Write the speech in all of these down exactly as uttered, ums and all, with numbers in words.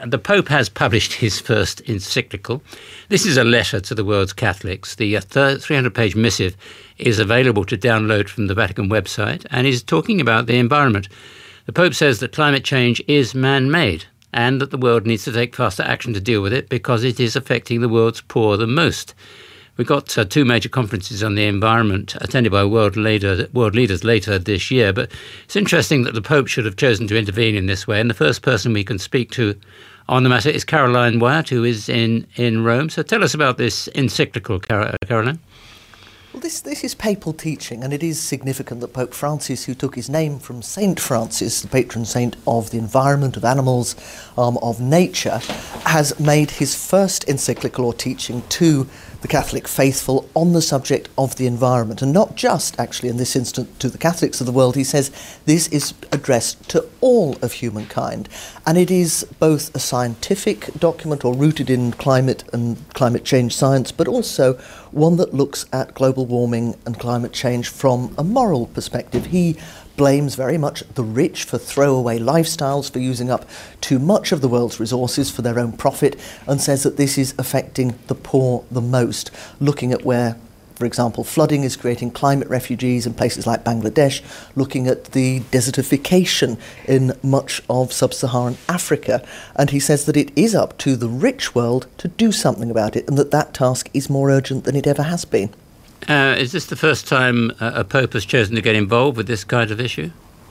The Pope has published his first encyclical. This is a letter to the world's Catholics. The three hundred page missive is available to download from the Vatican website and is talking about the environment. The Pope says that climate change is man-made and that the world needs to take faster action to deal with it because it is affecting the world's poor the most. We've got uh, two major conferences on the environment attended by world, leader, world leaders later this year, but it's interesting that the Pope should have chosen to intervene in this way, and the first person we can speak to on the matter is Caroline Wyatt, who is in, in Rome. So tell us about this encyclical, Car- Caroline. Well, this, this is papal teaching, and it is significant that Pope Francis, who took his name from Saint Francis, the patron saint of the environment, of animals, um, of nature, has made his first encyclical or teaching to the Catholic faithful on the subject of the environment, and not just, actually, in this instance, to the Catholics of the world. He says this is addressed to all of humankind, and it is both a scientific document or rooted in climate and climate change science, but also one that looks at global warming and climate change from a moral perspective. He blames very much the rich for throwaway lifestyles, for using up too much of the world's resources for their own profit, and says that this is affecting the poor the most, looking at where, for example, flooding is creating climate refugees in places like Bangladesh, looking at the desertification in much of sub-Saharan Africa. And he says that it is up to the rich world to do something about it, and that that task is more urgent than it ever has been. Uh, is this the first time uh, a Pope has chosen to get involved with this kind of issue?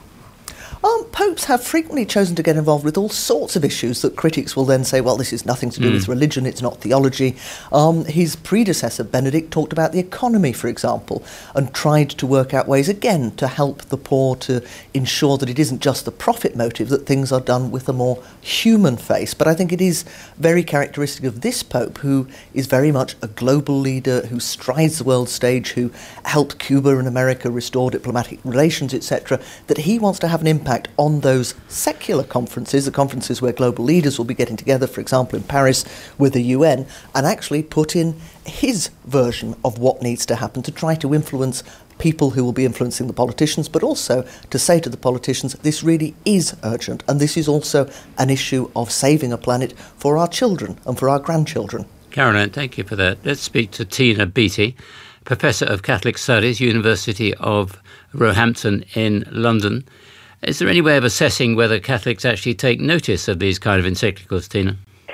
Um, popes have frequently chosen to get involved with all sorts of issues that critics will then say, well, this is nothing to do mm. with religion, it's not theology. Um, his predecessor, Benedict, talked about the economy, for example, and tried to work out ways, again, to help the poor, to ensure that it isn't just the profit motive, that things are done with a more human face. But I think it is very characteristic of this Pope, who is very much a global leader, who strides the world stage, who helped Cuba and America restore diplomatic relations, et cetera, that he wants to have an impact on those secular conferences, the conferences where global leaders will be getting together, for example, in Paris with the U N, and actually put in his version of what needs to happen to try to influence people who will be influencing the politicians, but also to say to the politicians, this really is urgent, and this is also an issue of saving a planet for our children and for our grandchildren. Caroline, thank you for that. Let's speak to Tina Beattie, Professor of Catholic Studies, University of Roehampton in London. Is there any way of assessing whether Catholics actually take notice of these kind of encyclicals, Tina?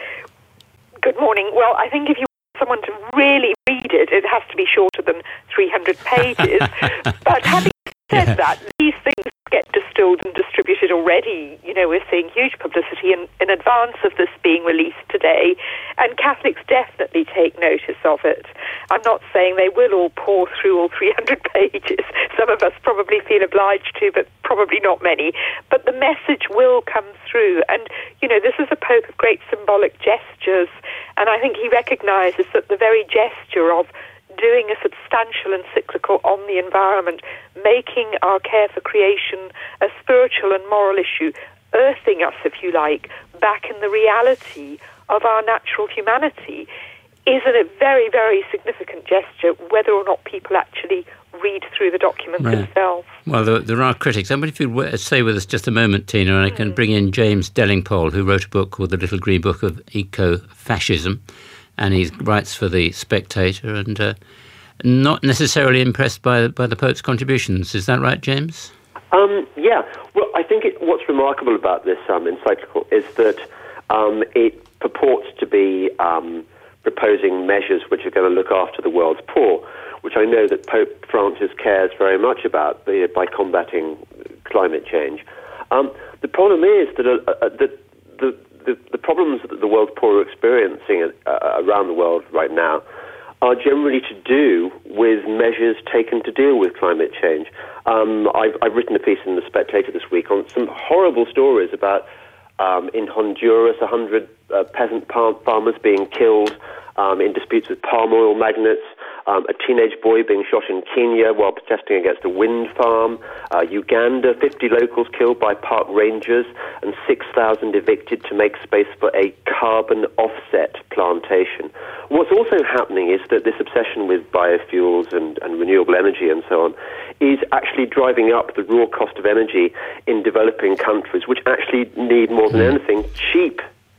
Good morning. Well, I think if you want someone to really read it, it has to be shorter than three hundred pages. But having said yeah. that, these things get distilled and distributed already. You know, we're seeing huge publicity in, in advance of this being released today, and Catholics definitely take notice of it. I'm not saying they will all pour through all three hundred pages. Some of us probably feel obliged to, but probably not many. But the message will come through. And, you know, this is a Pope of great symbolic gestures, and I think he recognises that the very gesture of doing a substantial encyclical on the environment, making our care for creation a spiritual and moral issue, earthing us, if you like, back in the reality of our natural humanity, is a very, very significant gesture, whether or not people actually read through the documents right. themselves. Well, there, there are critics. I wonder if you'd stay with us just a moment, Tina, and I can mm. bring in James Delingpole, who wrote a book called The Little Green Book of Eco-Fascism, and he writes for The Spectator, and uh, not necessarily impressed by by the Pope's contributions. Is that right, James? Um, yeah. Well, I think it, what's remarkable about this um, encyclical is that um, it purports to be um, proposing measures which are going to look after the world's poor, which I know that Pope Francis cares very much about by, by combating climate change. Um, the problem is that, uh, uh, that the The, the problems that the world's poor are experiencing uh, around the world right now are generally to do with measures taken to deal with climate change. Um, I've, I've written a piece in The Spectator this week on some horrible stories about um, in Honduras, one hundred uh, peasant par- farmers being killed um, in disputes with palm oil magnates, um, a teenage boy being shot in Kenya while protesting against a wind farm, uh, Uganda, fifty locals killed by park rangers, and six thousand evicted to make space for a carbon offset plantation. What's also happening is that this obsession with biofuels and, and renewable energy and so on is actually driving up the raw cost of energy in developing countries, which actually need more than anything cheap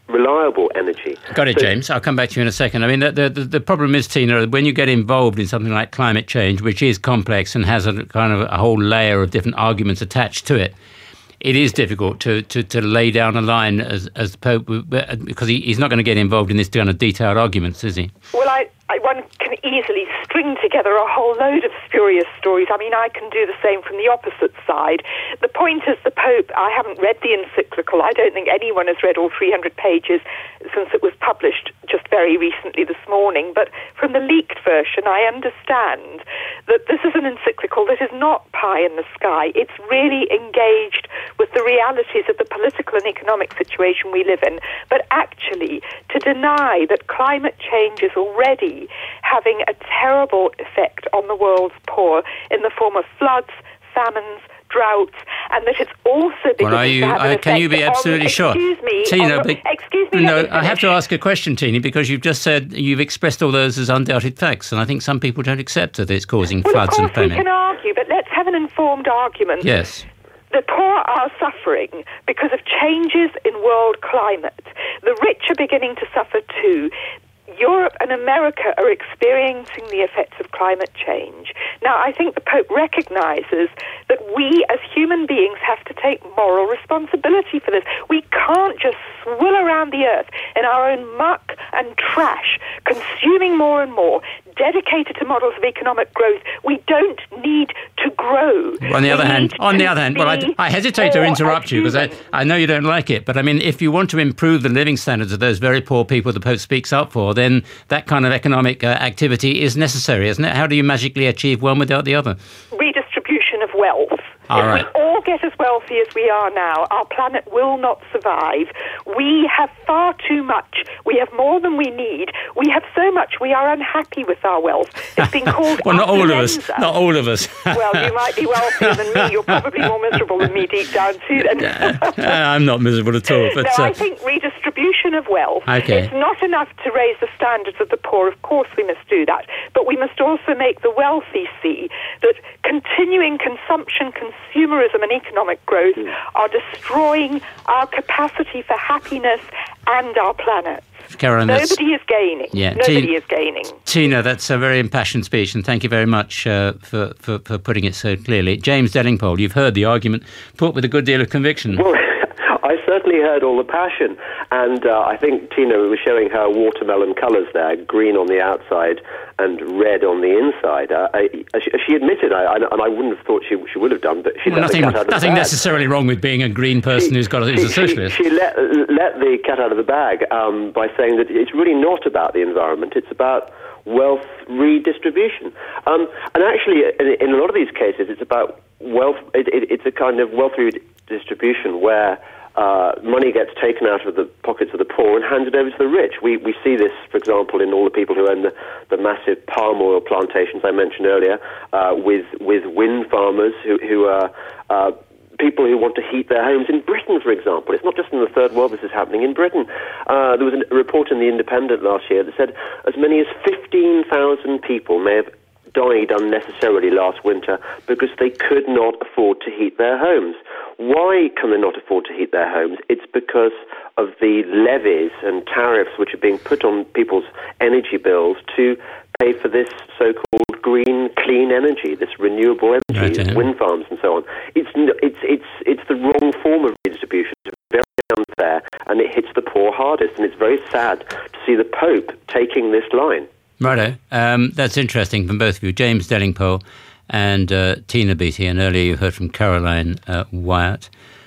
reliable energy. Got it, So- James. I'll come back to you in a second. I mean, the, the, the problem is, Tina, when you get involved in something like climate change, which is complex and has a kind of a whole layer of different arguments attached to it, it is difficult to, to, to lay down a line as, as the Pope, because he, he's not going to get involved in this kind of detailed arguments, is he? Well, I, I, one can easily string together a whole load of spurious stories. I mean, I can do the same from the opposite side. The point is the Pope, I haven't read the encyclical. I don't think anyone has read all three hundred pages since it was published just very recently this morning. But from the leaked version, I understand that this is an encyclical that is not pie in the sky. It's really engaged with the realities of the political and economic situation we live in. But actually, to deny that climate change is already having a terrible effect on the world's poor in the form of floods, famines, droughts, and that it's also beginning Well, are you, to have an uh, can you be effect absolutely on, sure? Excuse me. Tina, on, but, excuse me. no, let me I have finish. to ask a question, Tina, because you've just said you've expressed all those as undoubted facts, and I think some people don't accept that it's causing Well, floods of and course we famine. can argue, but let's have an informed argument. Yes. The poor are suffering because of changes in world climate. The rich are beginning to suffer too. Europe and America are experiencing the effects of climate change. Now, I think the Pope recognises that we as human beings have to take moral responsibility for this. We can't just swill around the earth in our own muck and trash, consuming more and more, dedicated to models of economic growth. We don't need to grow. On the We other hand, need on the to other hand, well, I, be I hesitate to more interrupt as you because I, humans. I know you don't like it, but I mean, if you want to improve the living standards of those very poor people the Pope speaks up for, then that kind of economic uh, activity is necessary, isn't it? How do you magically achieve one without the other? Redistribution of wealth. All if right. we all get as wealthy as we are now, our planet will not survive. We have far too much. We have more than we need. We have so much we are unhappy with our wealth. It's been called Well, not all of us. affluenza. Not all of us. Well, you might be wealthier than me. You're probably more miserable than me deep down too. Then. I'm not miserable at all. But no, uh, I think redistribution of wealth. Okay. It's not enough to raise the standards of the poor. Of course we must do that. But we must also make the wealthy see that continuing consumption, consumerism and economic growth are destroying our capacity for happiness and our planet. Caroline, that's- Nobody is gaining. Yeah, Nobody Tina- is gaining. Tina, that's a very impassioned speech, and thank you very much uh, for, for, for putting it so clearly. James Dellingpole, you've heard the argument, put with a good deal of conviction. Well, I certainly heard all the passion, and uh, I think Tina was showing her watermelon colours there, green on the outside and red on the inside. Uh, I, she, she admitted, I, I, and I wouldn't have thought she, she would have done, but she Well, let nothing the cat out of nothing the bag. necessarily wrong with being a green person who's got a, who's a She- socialist. She, she let, let the cat out of the bag um, by saying that it's really not about the environment, it's about wealth redistribution. Um, and actually, in, in a lot of these cases, it's about wealth, it, it, it's a kind of wealth redistribution where uh, money gets taken out of the pockets of the poor and handed over to the rich. We we see this, for example, in all the people who own the, the massive palm oil plantations I mentioned earlier, uh, with with wind farmers who, who are uh, people who want to heat their homes in Britain, for example. It's not just in the third world this is happening in Britain. Uh, there was a report in The Independent last year that said as many as fifteen thousand people may have died unnecessarily last winter because they could not afford to heat their homes. Why can they not afford to heat their homes? It's because of the levies and tariffs which are being put on people's energy bills to pay for this so-called green, clean energy, this renewable energy, Right, yeah. wind farms and so on. It's n- it's it's it's the wrong form of redistribution. It's very unfair, and it hits the poor hardest. And it's very sad to see the Pope taking this line. Righto. Um, that's interesting from both of you. James Dellingpole and uh, Tina Beattie, and earlier you heard from Caroline uh, Wyatt.